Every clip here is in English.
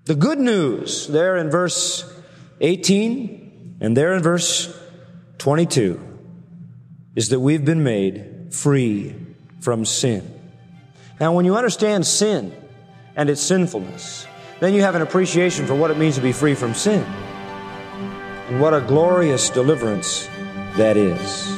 The good news there in verse 18 and there in verse 22 is that we've been made free from sin. Now, when you understand sin and its sinfulness, then you have an appreciation for what it means to be free from sin. And what a glorious deliverance that is.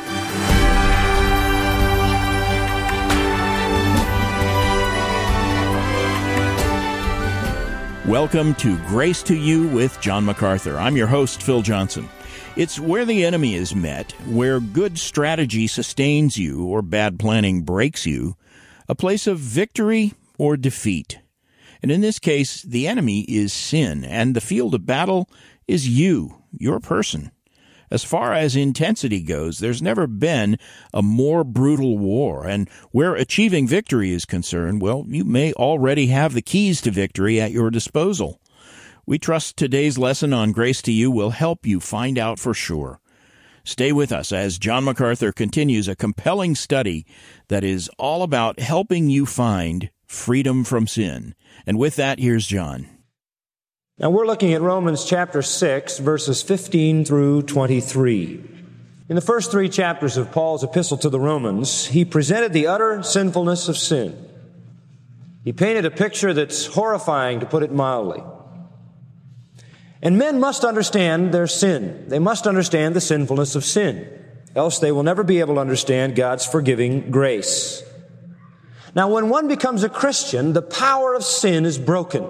Welcome to Grace to You with John MacArthur. I'm your host, Phil Johnson. It's where the enemy is met, where good strategy sustains you or bad planning breaks you, a place of victory or defeat. And in this case, the enemy is sin, and the field of battle is you, your person. As far as intensity goes, there's never been a more brutal war, and where achieving victory is concerned, well, you may already have the keys to victory at your disposal. We trust today's lesson on Grace to You will help you find out for sure. Stay with us as John MacArthur continues a compelling study that is all about helping you find freedom from sin. And with that, here's John. Now we're looking at Romans chapter 6, verses 15 through 23. In the first three chapters of Paul's epistle to the Romans, he presented the utter sinfulness of sin. He painted a picture that's horrifying, to put it mildly. And men must understand their sin. They must understand the sinfulness of sin. Else they will never be able to understand God's forgiving grace. Now, when one becomes a Christian, the power of sin is broken.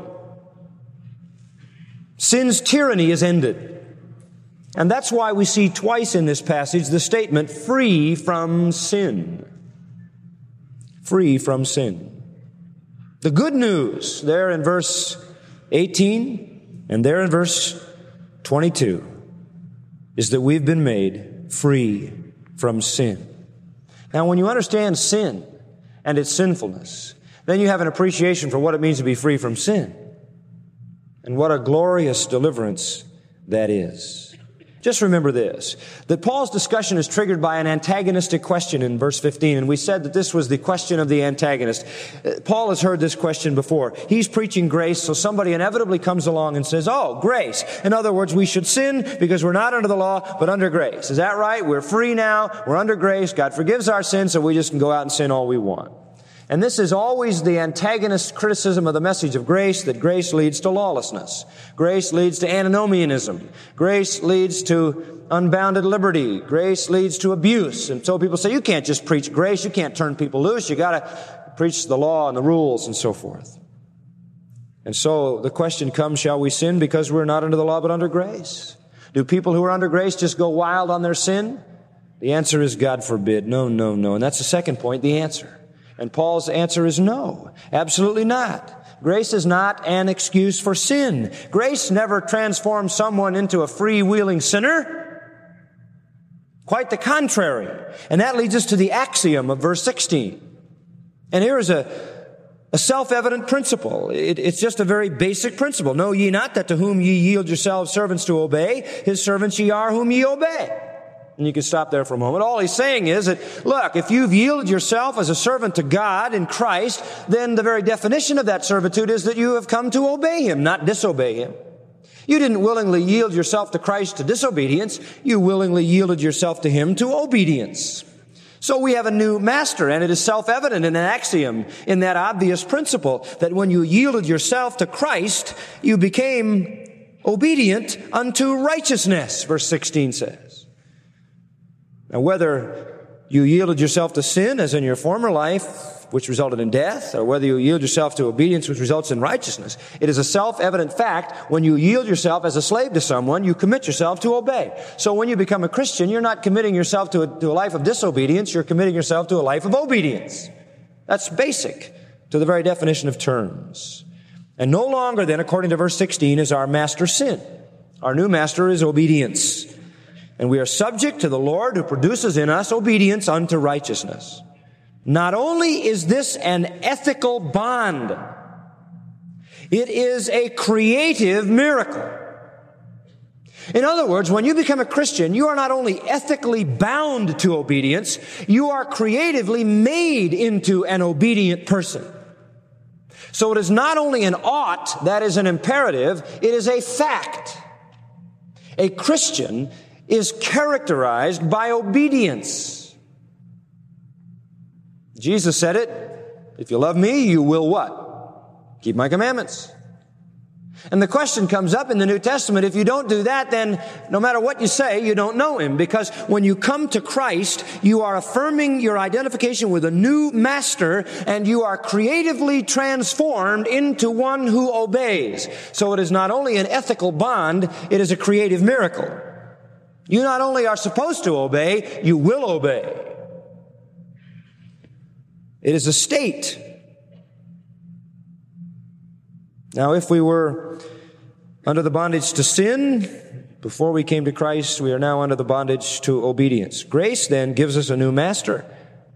Sin's tyranny is ended. And that's why we see twice in this passage the statement, free from sin. Free from sin. The good news there in verse 18 and there in verse 22 is that we've been made free from sin. Now, when you understand sin and its sinfulness, then you have an appreciation for what it means to be free from sin. And what a glorious deliverance that is. Just remember this, that Paul's discussion is triggered by an antagonistic question in verse 15, and we said that this was the question of the antagonist. Paul has heard this question before. He's preaching grace, so somebody inevitably comes along and says, oh, grace. In other words, we should sin because we're not under the law, but under grace. Is that right? We're free now. We're under grace. God forgives our sins, so we just can go out and sin all we want. And this is always the antagonist criticism of the message of grace, that grace leads to lawlessness. Grace leads to antinomianism. Grace leads to unbounded liberty. Grace leads to abuse. And so people say, you can't just preach grace. You can't turn people loose. You got to preach the law and the rules and so forth. And so the question comes, shall we sin because we're not under the law but under grace? Do people who are under grace just go wild on their sin? The answer is God forbid. No, no, no. And that's the second point, the answer. And Paul's answer is no, absolutely not. Grace is not an excuse for sin. Grace never transforms someone into a freewheeling sinner. Quite the contrary. And that leads us to the axiom of verse 16. And here is a self-evident principle. It's just a very basic principle. Know ye not that to whom ye yield yourselves servants to obey, his servants ye are whom ye obey. And you can stop there for a moment. All he's saying is that, look, if you've yielded yourself as a servant to God in Christ, then the very definition of that servitude is that you have come to obey Him, not disobey Him. You didn't willingly yield yourself to Christ to disobedience. You willingly yielded yourself to Him to obedience. So we have a new master, and it is self-evident in an axiom, in that obvious principle, that when you yielded yourself to Christ, you became obedient unto righteousness, verse 16 says. Now, whether you yielded yourself to sin, as in your former life, which resulted in death, or whether you yield yourself to obedience, which results in righteousness, it is a self-evident fact, when you yield yourself as a slave to someone, you commit yourself to obey. So when you become a Christian, you're not committing yourself to a life of disobedience, you're committing yourself to a life of obedience. That's basic to the very definition of terms. And no longer then, according to verse 16, is our master sin. Our new master is obedience. And we are subject to the Lord who produces in us obedience unto righteousness. Not only is this an ethical bond, it is a creative miracle. In other words, when you become a Christian, you are not only ethically bound to obedience, you are creatively made into an obedient person. So it is not only an ought, that is an imperative, it is a fact. A Christian is characterized by obedience. Jesus said it, if you love me, you will what? Keep my commandments. And the question comes up in the New Testament, if you don't do that, then no matter what you say, you don't know Him. Because when you come to Christ, you are affirming your identification with a new master, and you are creatively transformed into one who obeys. So it is not only an ethical bond, it is a creative miracle. You not only are supposed to obey, you will obey. It is a state. Now, if we were under the bondage to sin before we came to Christ, we are now under the bondage to obedience. Grace then gives us a new master.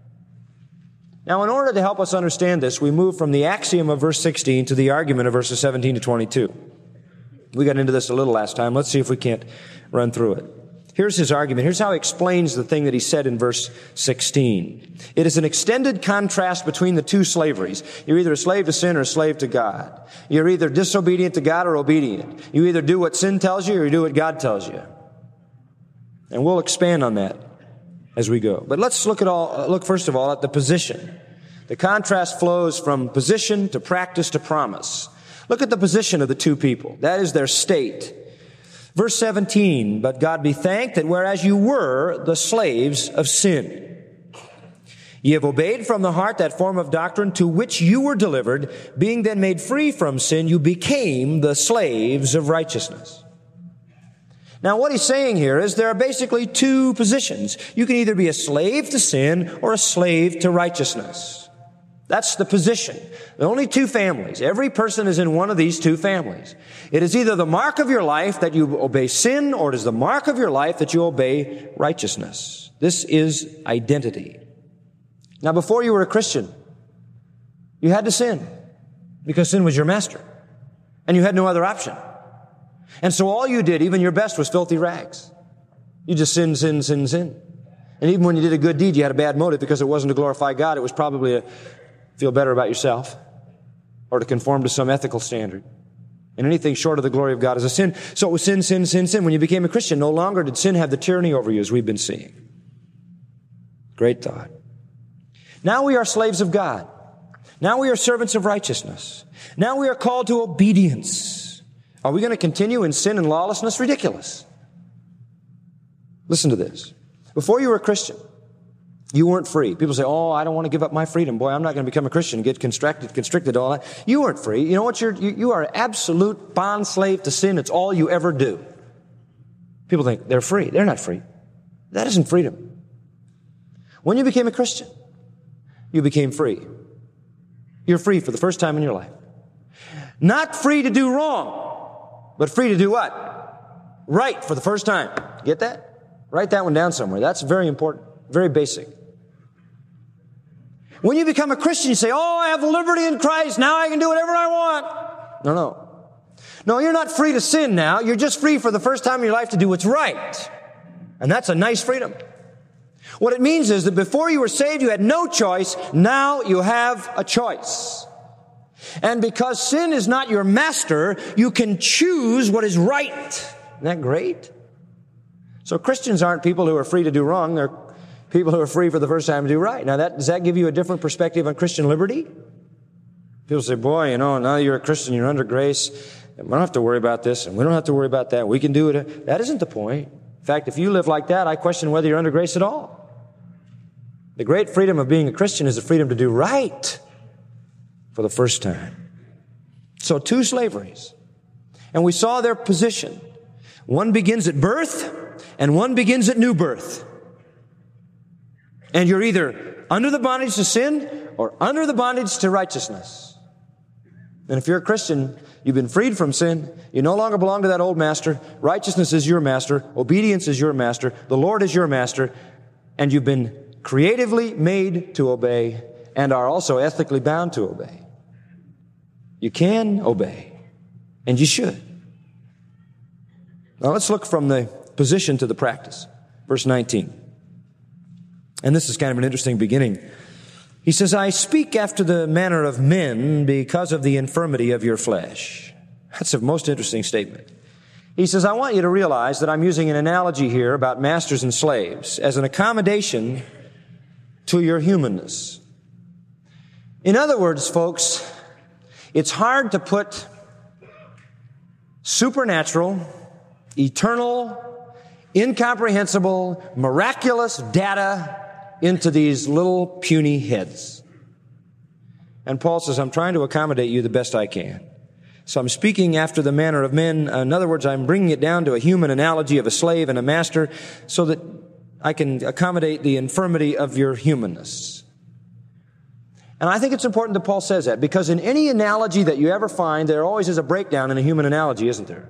Now, in order to help us understand this, we move from the axiom of verse 16 to the argument of verses 17 to 22. We got into this a little last time. Let's see if we can't run through it. Here's his argument. Here's how he explains the thing that he said in verse 16. It is an extended contrast between the two slaveries. You're either a slave to sin or a slave to God. You're either disobedient to God or obedient. You either do what sin tells you or you do what God tells you. And we'll expand on that as we go. But let's look first of all at the position. The contrast flows from position to practice to promise. Look at the position of the two people. That is their state. Verse 17, but God be thanked that whereas you were the slaves of sin, ye have obeyed from the heart that form of doctrine to which you were delivered, being then made free from sin, you became the slaves of righteousness. Now what he's saying here is there are basically two positions. You can either be a slave to sin or a slave to righteousness. That's the position. There are only two families. Every person is in one of these two families. It is either the mark of your life that you obey sin, or it is the mark of your life that you obey righteousness. This is identity. Now, before you were a Christian, you had to sin because sin was your master, and you had no other option. And so all you did, even your best, was filthy rags. You just sin. And even when you did a good deed, you had a bad motive because it wasn't to glorify God. It was probably to feel better about yourself or to conform to some ethical standard. And anything short of the glory of God is a sin. So it was sin. When you became a Christian, no longer did sin have the tyranny over you, as we've been seeing. Great thought. Now we are slaves of God. Now we are servants of righteousness. Now we are called to obedience. Are we going to continue in sin and lawlessness? Ridiculous. Listen to this. Before you were a Christian, you weren't free. People say, oh, I don't want to give up my freedom. Boy, I'm not going to become a Christian, get constricted, all that. You weren't free. You know what? You are an absolute bond slave to sin. It's all you ever do. People think they're free. They're not free. That isn't freedom. When you became a Christian, you became free. You're free for the first time in your life. Not free to do wrong, but free to do what? Right for the first time. Get that? Write that one down somewhere. That's very important. Very basic. When you become a Christian, you say, oh, I have liberty in Christ. Now I can do whatever I want. No, you're not free to sin now. You're just free for the first time in your life to do what's right. And that's a nice freedom. What it means is that before you were saved, you had no choice. Now you have a choice. And because sin is not your master, you can choose what is right. Isn't that great? So Christians aren't people who are free to do wrong. They're people who are free for the first time to do right. Now, does that give you a different perspective on Christian liberty? People say, boy, now that you're a Christian, you're under grace, and we don't have to worry about this, and we don't have to worry about that. We can do it. That isn't the point. In fact, if you live like that, I question whether you're under grace at all. The great freedom of being a Christian is the freedom to do right for the first time. So, two slaveries. And we saw their position. One begins at birth, and one begins at new birth. And you're either under the bondage to sin or under the bondage to righteousness. And if you're a Christian, you've been freed from sin. You no longer belong to that old master. Righteousness is your master. Obedience is your master. The Lord is your master. And you've been creatively made to obey and are also ethically bound to obey. You can obey, and you should. Now let's look from the position to the practice. Verse 19. And this is kind of an interesting beginning. He says, I speak after the manner of men because of the infirmity of your flesh. That's a most interesting statement. He says, I want you to realize that I'm using an analogy here about masters and slaves as an accommodation to your humanness. In other words, folks, it's hard to put supernatural, eternal, incomprehensible, miraculous data into these little puny heads. And Paul says, I'm trying to accommodate you the best I can. So I'm speaking after the manner of men. In other words, I'm bringing it down to a human analogy of a slave and a master so that I can accommodate the infirmity of your humanness. And I think it's important that Paul says that, because in any analogy that you ever find, there always is a breakdown in a human analogy, isn't there?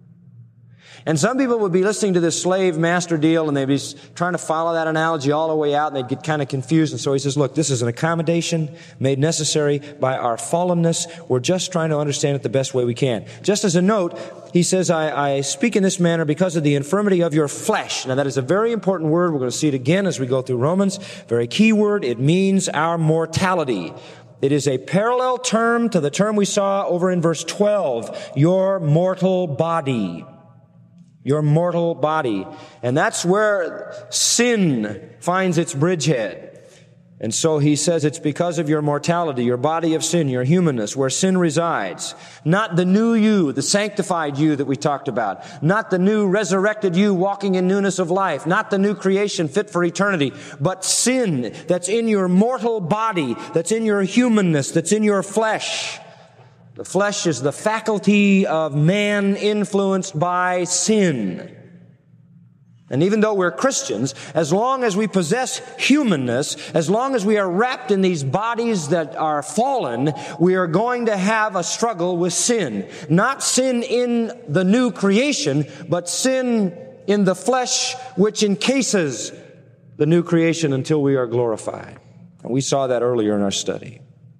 And some people would be listening to this slave-master deal, and they'd be trying to follow that analogy all the way out, and they'd get kind of confused. And so he says, look, this is an accommodation made necessary by our fallenness. We're just trying to understand it the best way we can. Just as a note, he says, I speak in this manner because of the infirmity of your flesh. Now, that is a very important word. We're going to see it again as we go through Romans. Very key word. It means our mortality. It is a parallel term to the term we saw over in verse 12, your mortal body. Your mortal body. And that's where sin finds its bridgehead. And so he says it's because of your mortality, your body of sin, your humanness, where sin resides. Not the new you, the sanctified you that we talked about. Not the new resurrected you walking in newness of life. Not the new creation fit for eternity. But sin that's in your mortal body, that's in your humanness, that's in your flesh. The flesh is the faculty of man influenced by sin. And even though we're Christians, as long as we possess humanness, as long as we are wrapped in these bodies that are fallen, we are going to have a struggle with sin. Not sin in the new creation, but sin in the flesh which encases the new creation until we are glorified. And we saw that earlier in our study.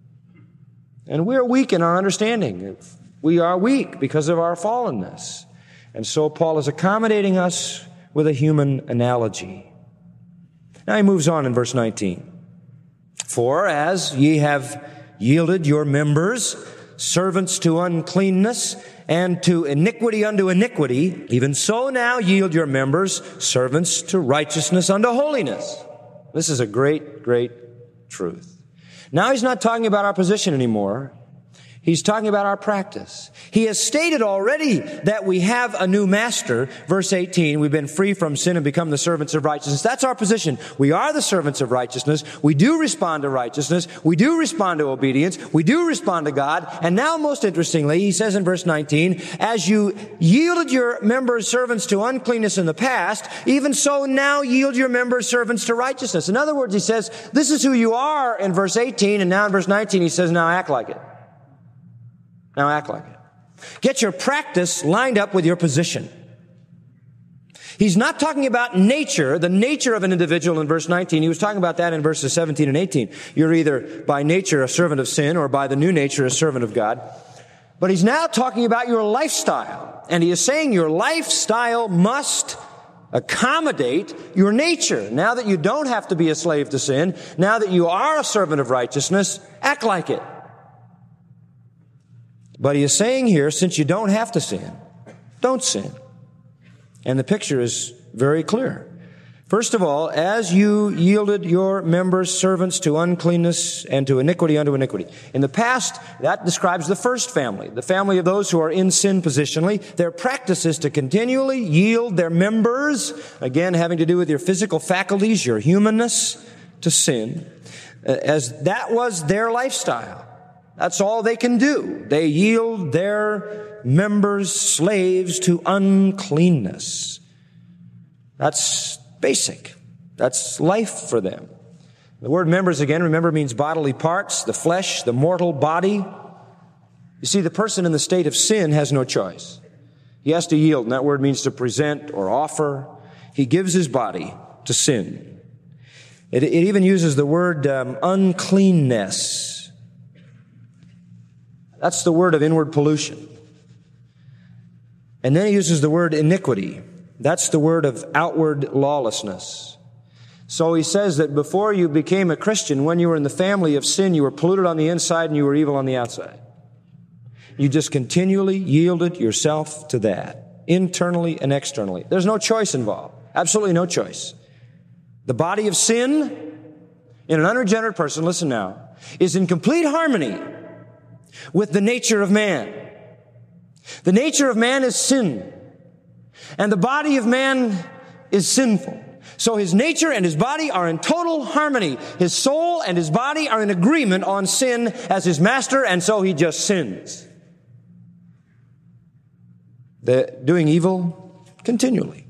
And we are weak in our understanding. We are weak because of our fallenness. And so Paul is accommodating us with a human analogy. Now he moves on in verse 19. For as ye have yielded your members servants to uncleanness and to iniquity unto iniquity, even so now yield your members servants to righteousness unto holiness. This is a great, great truth. Now he's not talking about our position anymore. He's talking about our practice. He has stated already that we have a new master. Verse 18, we've been free from sin and become the servants of righteousness. That's our position. We are the servants of righteousness. We do respond to righteousness. We do respond to obedience. We do respond to God. And now, most interestingly, he says in verse 19, as you yielded your members servants to uncleanness in the past, even so now yield your members servants to righteousness. In other words, he says, this is who you are in verse 18, and now in verse 19 he says, now act like it. Now act like it. Get your practice lined up with your position. He's not talking about nature, the nature of an individual in verse 19. He was talking about that in verses 17 and 18. You're either by nature a servant of sin or by the new nature a servant of God. But he's now talking about your lifestyle. And he is saying your lifestyle must accommodate your nature. Now that you don't have to be a slave to sin, now that you are a servant of righteousness, act like it. But he is saying here, since you don't have to sin, don't sin. And the picture is very clear. First of all, as you yielded your members servants to uncleanness and to iniquity unto iniquity. In the past, that describes the first family, the family of those who are in sin positionally. Their practice is to continually yield their members, again having to do with your physical faculties, your humanness, to sin, as that was their lifestyle. That's all they can do. They yield their members, slaves, to uncleanness. That's basic. That's life for them. The word members, again, remember, means bodily parts, the flesh, the mortal body. You see, the person in the state of sin has no choice. He has to yield, and that word means to present or offer. He gives his body to sin. It even uses the word uncleanness. That's the word of inward pollution. And then he uses the word iniquity. That's the word of outward lawlessness. So he says that before you became a Christian, when you were in the family of sin, you were polluted on the inside and you were evil on the outside. You just continually yielded yourself to that, internally and externally. There's no choice involved. Absolutely no choice. The body of sin in an unregenerate person, listen now, is in complete harmony with the nature of man. The nature of man is sin, and the body of man is sinful. So his nature and his body are in total harmony. His soul and his body are in agreement on sin as his master, and so he just sins. They're doing evil continually.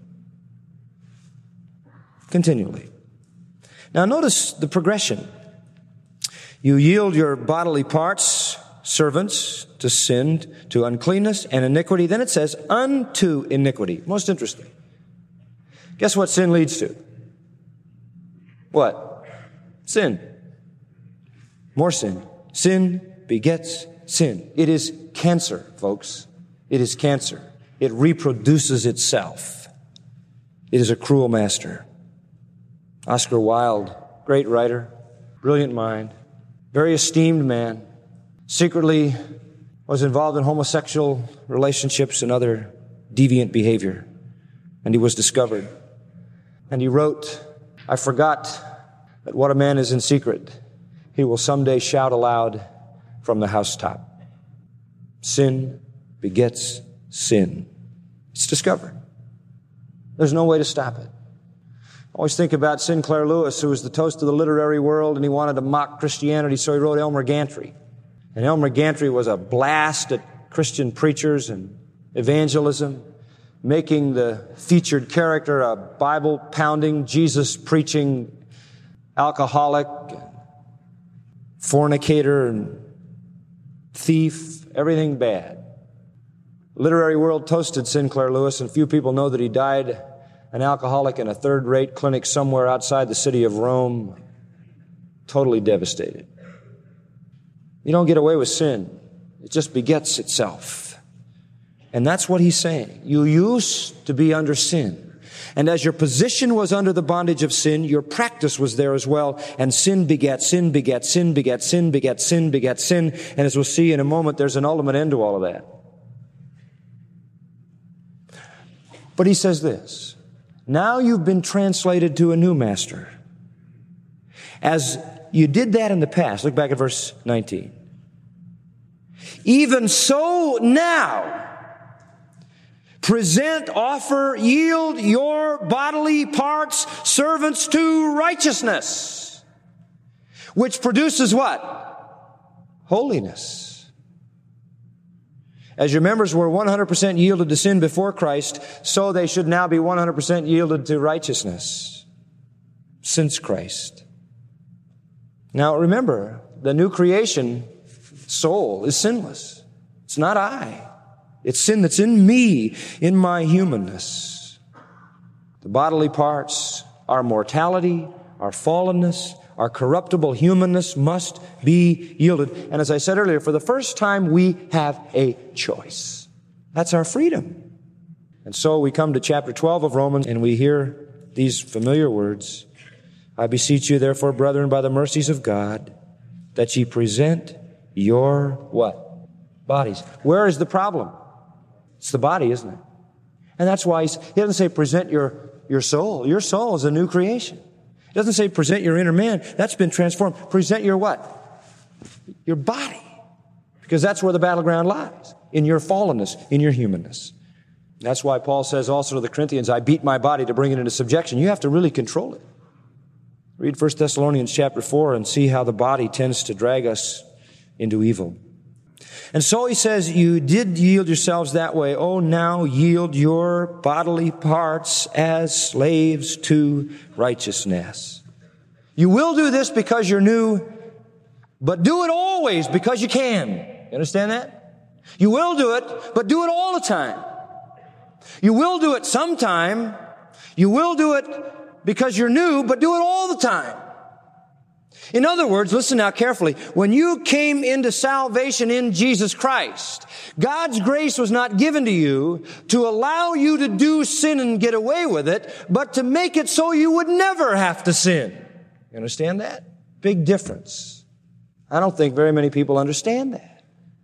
Continually. Now notice the progression. You yield your bodily parts, servants, to sin, to uncleanness and iniquity. Then it says, unto iniquity. Most interesting. Guess what sin leads to? What? Sin. More sin. Sin begets sin. It is cancer, folks. It is cancer. It reproduces itself. It is a cruel master. Oscar Wilde, great writer, brilliant mind, very esteemed man, secretly was involved in homosexual relationships and other deviant behavior. And he was discovered. And he wrote, I forgot that what a man is in secret, he will someday shout aloud from the housetop. Sin begets sin. It's discovered. There's no way to stop it. I always think about Sinclair Lewis, who was the toast of the literary world, and he wanted to mock Christianity, so he wrote Elmer Gantry. And Elmer Gantry was a blast at Christian preachers and evangelism, making the featured character a Bible-pounding, Jesus-preaching alcoholic, fornicator, and thief, everything bad. The literary world toasted Sinclair Lewis, and few people know that he died an alcoholic in a third-rate clinic somewhere outside the city of Rome, totally devastated. You don't get away with sin. It just begets itself. And that's what he's saying. You used to be under sin. And as your position was under the bondage of sin, your practice was there as well. And sin begat sin, begat sin, begat sin, begat sin, begat sin. And as we'll see in a moment, there's an ultimate end to all of that. But he says this, now you've been translated to a new master. As you did that in the past, look back at verse 19. Even so now, present, offer, yield your bodily parts, servants to righteousness, which produces what? Holiness. As your members were 100% yielded to sin before Christ, so they should now be 100% yielded to righteousness since Christ. Now remember, the new creation soul is sinless. It's not I. It's sin that's in me, in my humanness. The bodily parts, our mortality, our fallenness, our corruptible humanness must be yielded. And as I said earlier, for the first time, we have a choice. That's our freedom. And so we come to chapter 12 of Romans, and we hear these familiar words. I beseech you, therefore, brethren, by the mercies of God, that ye present your what? Bodies. Where is the problem? It's the body, isn't it? And that's why he doesn't say present your soul. Your soul is a new creation. It doesn't say present your inner man. That's been transformed. Present your what? Your body. Because that's where the battleground lies. In your fallenness, in your humanness. That's why Paul says also to the Corinthians, I beat my body to bring it into subjection. You have to really control it. Read 1 Thessalonians chapter 4 and see how the body tends to drag us into evil. And so he says, you did yield yourselves that way. Oh, now yield your bodily parts as slaves to righteousness. You will do this because you're new, but do it always because you can. You understand that? You will do it, but do it all the time. You will do it sometime. You will do it because you're new, but do it all the time. In other words, listen now carefully. When you came into salvation in Jesus Christ, God's grace was not given to you to allow you to do sin and get away with it, but to make it so you would never have to sin. You understand that? Big difference. I don't think very many people understand that.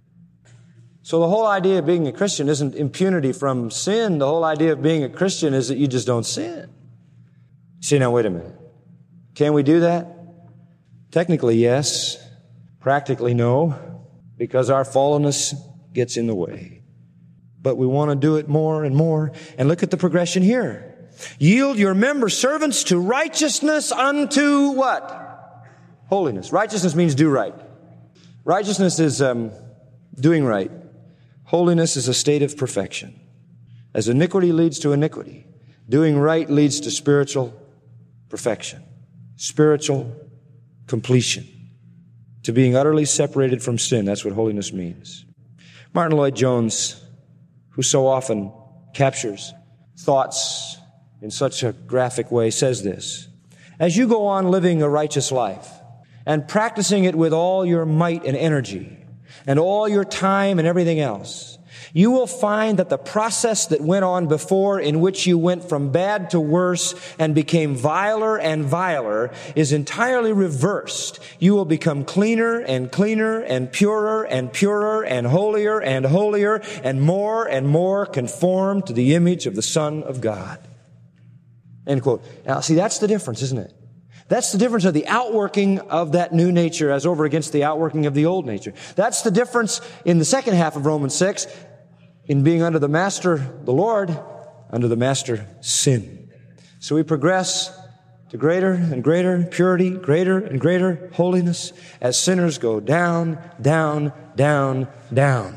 So the whole idea of being a Christian isn't impunity from sin. The whole idea of being a Christian is that you just don't sin. See, now wait a minute. Can we do that? Technically, yes. Practically, no, because our fallenness gets in the way. But we want to do it more and more. And look at the progression here. Yield your members servants to righteousness unto what? Holiness. Righteousness means do right. Righteousness is doing right. Holiness is a state of perfection. As iniquity leads to iniquity, doing right leads to spiritual perfection. Spiritual completion. To being utterly separated from sin. That's what holiness means. Martin Lloyd-Jones, who so often captures thoughts in such a graphic way, says this: as you go on living a righteous life and practicing it with all your might and energy and all your time and everything else, you will find that the process that went on before, in which you went from bad to worse and became viler and viler, is entirely reversed. You will become cleaner and cleaner and purer and holier and holier and more conformed to the image of the Son of God. End quote. Now, see, that's the difference, isn't it? That's the difference of the outworking of that new nature as over against the outworking of the old nature. That's the difference in the second half of Romans 6 in being under the master, the Lord, under the master, sin. So we progress to greater and greater purity, greater and greater holiness as sinners go down, down, down, down.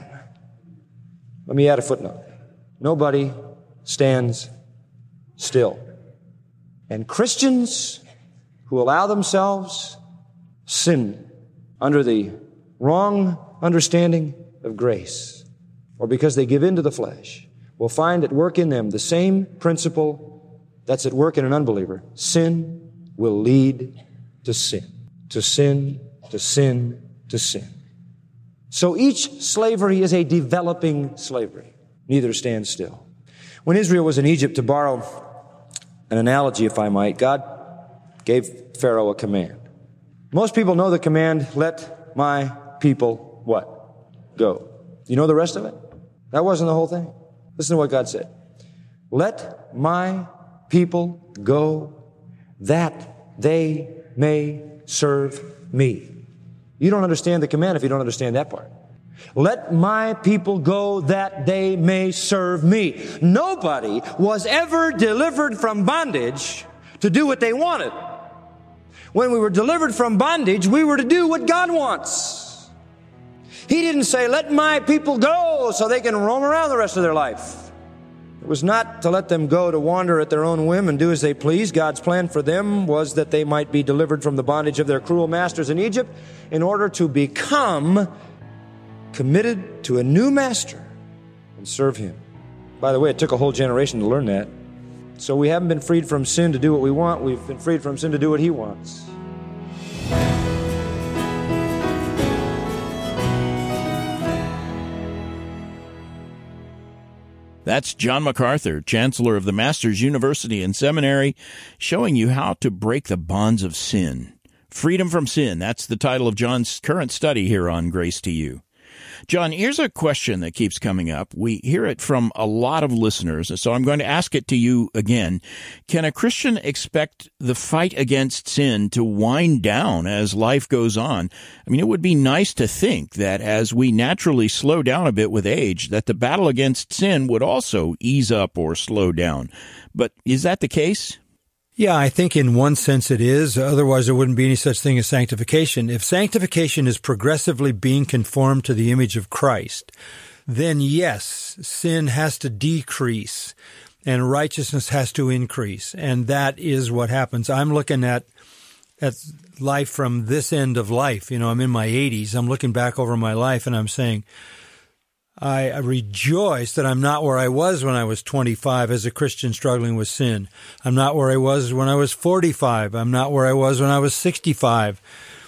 Let me add a footnote. Nobody stands still. And Christians who allow themselves sin under the wrong understanding of grace, or because they give in to the flesh, will find at work in them the same principle that's at work in an unbeliever. Sin will lead to sin, to sin, to sin, to sin. So each slavery is a developing slavery. Neither stands still. When Israel was in Egypt, to borrow an analogy, if I might, God gave Pharaoh a command. Most people know the command, let my people what? Go. You know the rest of it? That wasn't the whole thing. Listen to what God said. Let my people go that they may serve me. You don't understand the command if you don't understand that part. Let my people go that they may serve me. Nobody was ever delivered from bondage to do what they wanted. When we were delivered from bondage, we were to do what God wants. He didn't say, let my people go so they can roam around the rest of their life. It was not to let them go to wander at their own whim and do as they please. God's plan for them was that they might be delivered from the bondage of their cruel masters in Egypt in order to become committed to a new master and serve him. By the way, it took a whole generation to learn that. So we haven't been freed from sin to do what we want. We've been freed from sin to do what he wants. That's John MacArthur, Chancellor of the Masters University and Seminary, showing you how to break the bonds of sin. Freedom from Sin, that's the title of John's current study here on Grace to You. John, here's a question that keeps coming up. We hear it from a lot of listeners, so I'm going to ask it to you again. Can a Christian expect the fight against sin to wind down as life goes on? I mean, it would be nice to think that as we naturally slow down a bit with age, that the battle against sin would also ease up or slow down. But is that the case? Yeah, I think in one sense it is. Otherwise, there wouldn't be any such thing as sanctification. If sanctification is progressively being conformed to the image of Christ, then yes, sin has to decrease and righteousness has to increase. And that is what happens. I'm looking at life from this end of life. You know, I'm in my 80s. I'm looking back over my life and I'm saying, I rejoice that I'm not where I was when I was 25 as a Christian struggling with sin. I'm not where I was when I was 45. I'm not where I was when I was 65.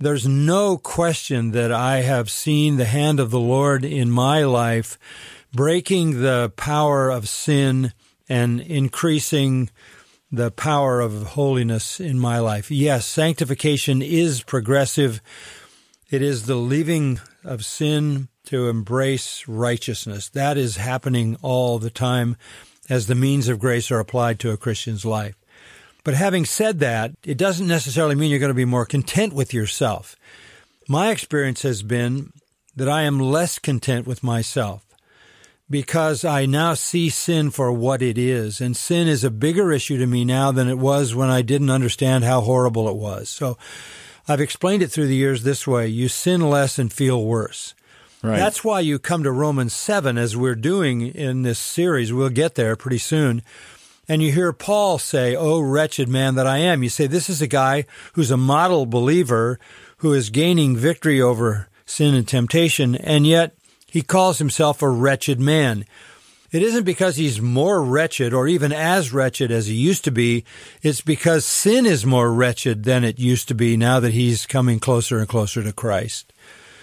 There's no question that I have seen the hand of the Lord in my life breaking the power of sin and increasing the power of holiness in my life. Yes, sanctification is progressive. It is the leaving of sin to embrace righteousness. That is happening all the time as the means of grace are applied to a Christian's life. But having said that, it doesn't necessarily mean you're going to be more content with yourself. My experience has been that I am less content with myself because I now see sin for what it is. And sin is a bigger issue to me now than it was when I didn't understand how horrible it was. So I've explained it through the years this way. You sin less and feel worse. Right. That's why you come to Romans 7, as we're doing in this series. We'll get there pretty soon. And you hear Paul say, "Oh, wretched man that I am." You say, this is a guy who's a model believer who is gaining victory over sin and temptation, and yet he calls himself a wretched man. It isn't because he's more wretched or even as wretched as he used to be. It's because sin is more wretched than it used to be now that he's coming closer and closer to Christ.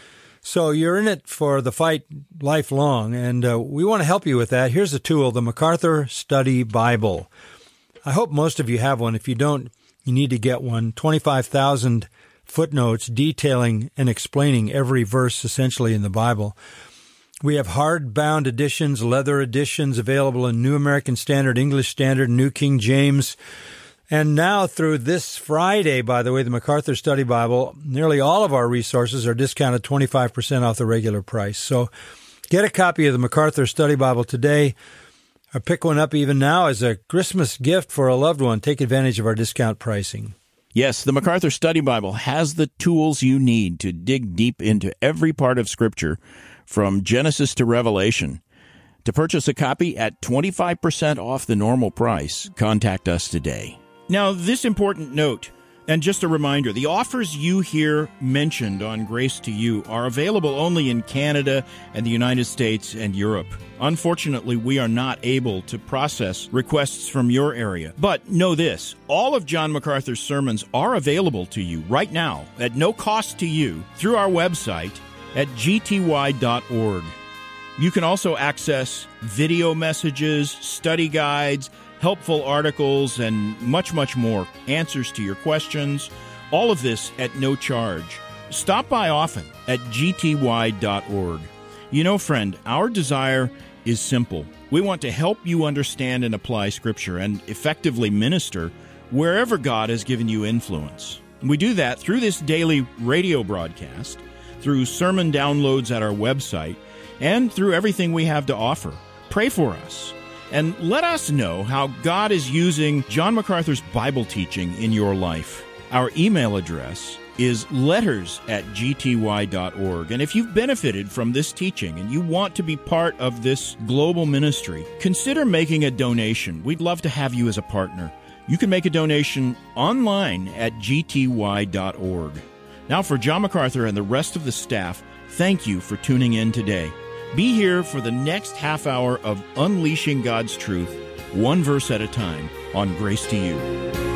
So you're in it for the fight lifelong, and we want to help you with that. Here's a tool, the MacArthur Study Bible. I hope most of you have one. If you don't, you need to get one. 25,000 footnotes detailing and explaining every verse essentially in the Bible. We have hardbound editions, leather editions available in New American Standard, English Standard, New King James. And now through this Friday, by the way, the MacArthur Study Bible, nearly all of our resources are discounted 25% off the regular price. So get a copy of the MacArthur Study Bible today, or pick one up even now as a Christmas gift for a loved one. Take advantage of our discount pricing. Yes, the MacArthur Study Bible has the tools you need to dig deep into every part of Scripture, from Genesis to Revelation. To purchase a copy at 25% off the normal price, contact us today. Now, this important note, and just a reminder, the offers you hear mentioned on Grace to You are available only in Canada and the United States and Europe. Unfortunately, we are not able to process requests from your area. But know this, all of John MacArthur's sermons are available to you right now at no cost to you through our website at gty.org. You can also access video messages, study guides, helpful articles, and much, much more. Answers to your questions. All of this at no charge. Stop by often at gty.org. You know, friend, our desire is simple. We want to help you understand and apply Scripture and effectively minister wherever God has given you influence. We do that through this daily radio broadcast, through sermon downloads at our website, and through everything we have to offer. Pray for us. And let us know how God is using John MacArthur's Bible teaching in your life. Our email address is letters@gty.org. And if you've benefited from this teaching and you want to be part of this global ministry, consider making a donation. We'd love to have you as a partner. You can make a donation online at gty.org. Now, for John MacArthur and the rest of the staff, thank you for tuning in today. Be here for the next half hour of Unleashing God's Truth, one verse at a time, on Grace to You.